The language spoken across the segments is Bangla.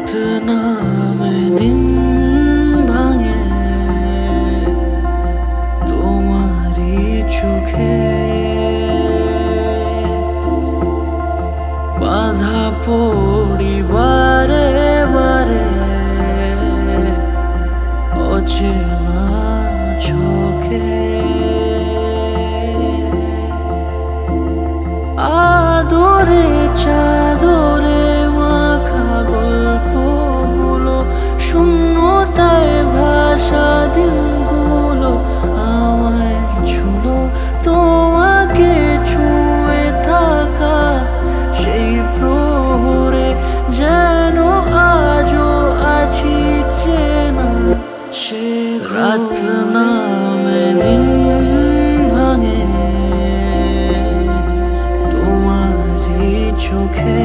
রাত নামে দিন ভাঙে তোমারই চোখে, বাধা পড়ি বারে বারে অচেনা চোখে। আদরে চাদরে মাখা গল্পগুলো, শূন্যতায় ভাষা দিনগুলো আমায় ছুলো। তোমাকে ছুঁয়ে থাকা সেই প্রহরে যেন আজও আছি চেনা। সে রাত নামে দিন ভাঙে তোমারই চোখে,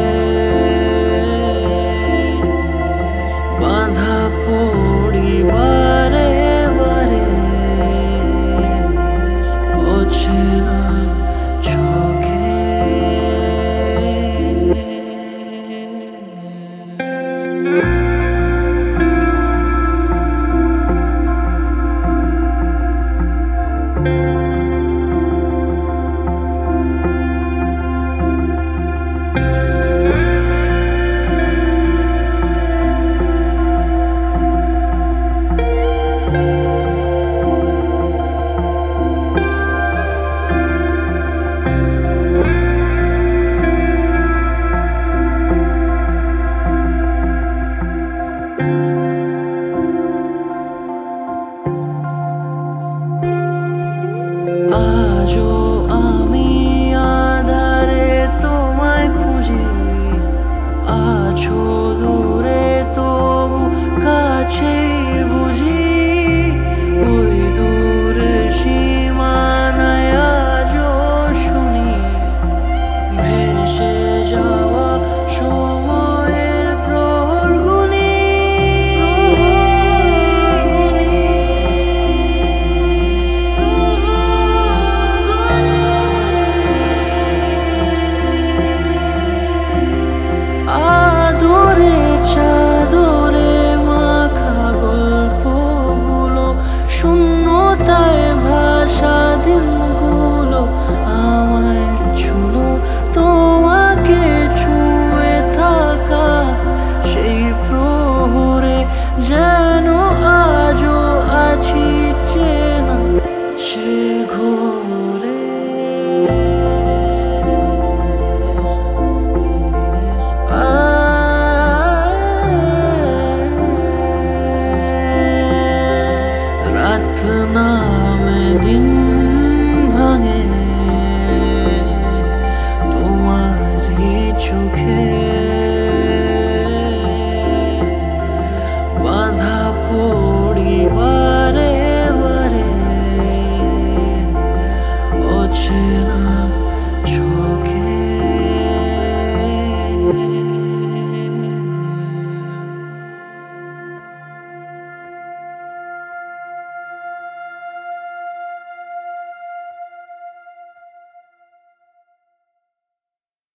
বাধা পড়ি বারে বারে অচেনা চোখে।